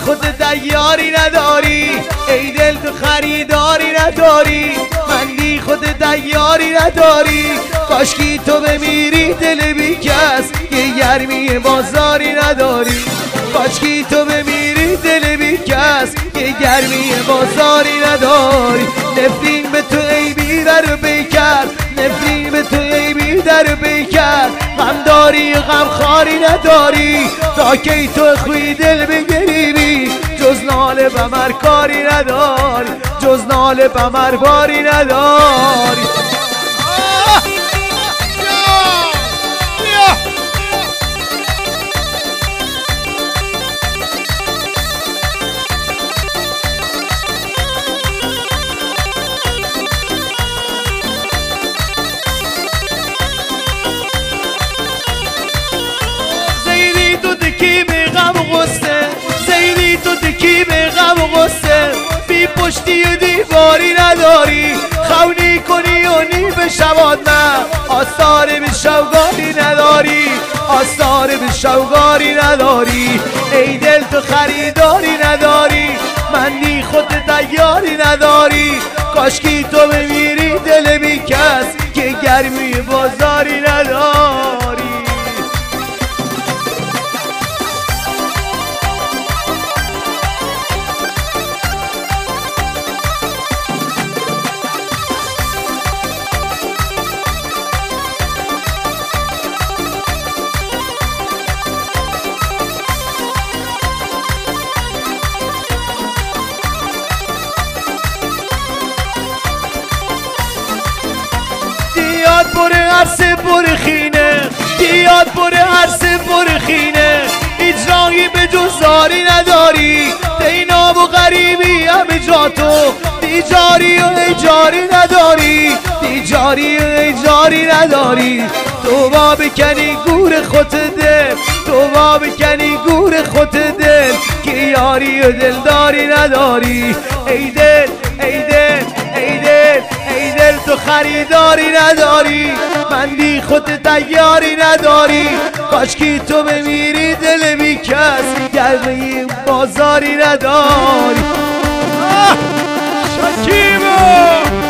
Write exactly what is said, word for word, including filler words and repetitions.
خودت دیاری نداری، ای دل تو خریداری نداری، من بی خودت دیاری نداری. کاشکی تو بمیری دل بی کس، یه گرمی بازاری نداری. کاشکی تو بمیری دل بی کس، یه گرمی بازاری نداری. نفرین به تو ای بی در بیکر، نفرین به تو ای بی در بیکر. غم داری غم خاری نداری، تا کی تو خوی دل بگریبی. جز ناله بمر کاری نداری، جز ناله بمر باری نداری. زیدی تو دکی به غم و غصه، بی پشتی و دیواری نداری. خونی کنی و نی به شباد نه، آثار به شوگاری نداری، آثار به شوگاری نداری. ای دل تو خریداری نداری، من بی خود دیاری نداری. کاشکی تو بمیری دل بی کس، که گرمی بازاری نداری. دیاد بره عرصه بره خینه، دیاد بره عرصه بره خینه. اجرایی به جزاری نداری، دینا و غریبی همه جا تو. دیجاری و ایجاری نداری، دیجاری و ایجاری نداری. تو با بکنی گور خود دل، تو با بکنی گور خود دل، که یاری و دلداری نداری. ای دل ای دل ای دل ای دل تو خریداری نداری، من بی خود دیاری نداری. کاشکی تو بمیری دل بی کس، گرمی بازاری نداری. شکیبا